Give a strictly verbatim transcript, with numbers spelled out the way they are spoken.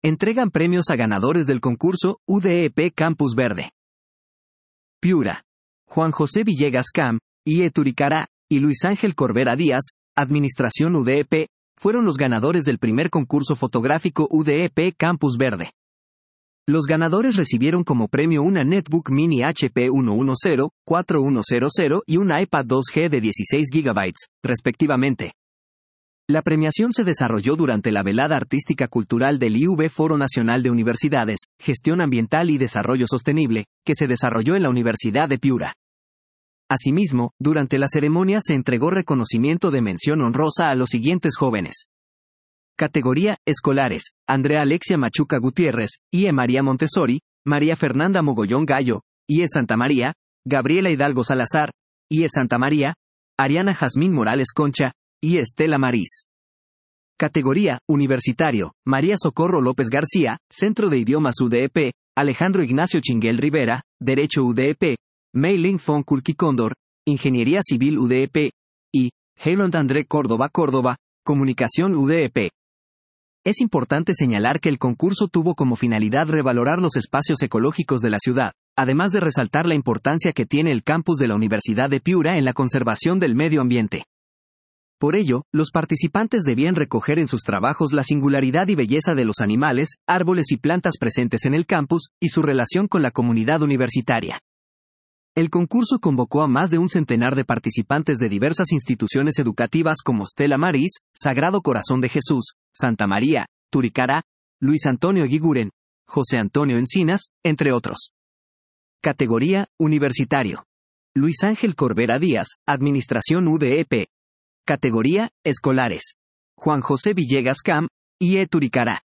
Entregan premios a ganadores del concurso U D E P Campus Verde. Piura. Juan José Villegas Cam, I E Turicará, y Luis Ángel Corbera Díaz, Administración U D E P, fueron los ganadores del primer concurso fotográfico U D E P Campus Verde. Los ganadores recibieron como premio una Netbook Mini H P ciento diez, cuatro mil cien y un iPad dos G de dieciséis gigabytes, respectivamente. La premiación se desarrolló durante la velada artística cultural del I V Foro Nacional de Universidades, Gestión Ambiental y Desarrollo Sostenible, que se desarrolló en la Universidad de Piura. Asimismo, durante la ceremonia se entregó reconocimiento de mención honrosa a los siguientes jóvenes. Categoría: Escolares, Andrea Alexia Machuca Gutiérrez, I E María Montessori, María Fernanda Mogollón Gallo, I E Santa María, Gabriela Hidalgo Salazar, I E Santa María, Ariana Jazmín Morales Concha, I E Estela Marís. Categoría: Universitario, María Socorro López García, Centro de Idiomas U D E P, Alejandro Ignacio Chinguel Rivera, Derecho U D E P, Mei Ling Fong Kulki Cóndor, Ingeniería Civil U D E P, y Heiland André Córdoba Córdoba, Comunicación U D E P. Es importante señalar que el concurso tuvo como finalidad revalorar los espacios ecológicos de la ciudad, además de resaltar la importancia que tiene el campus de la Universidad de Piura en la conservación del medio ambiente. Por ello, los participantes debían recoger en sus trabajos la singularidad y belleza de los animales, árboles y plantas presentes en el campus, y su relación con la comunidad universitaria. El concurso convocó a más de un centenar de participantes de diversas instituciones educativas como Stella Maris, Sagrado Corazón de Jesús, Santa María, Turicará, Luis Antonio Guiguren, José Antonio Encinas, entre otros. Categoría: Universitario. Luis Ángel Corbera Díaz, Administración U D E P. Categoría: Escolares. Juan José Villegas Cam, I E Turicará.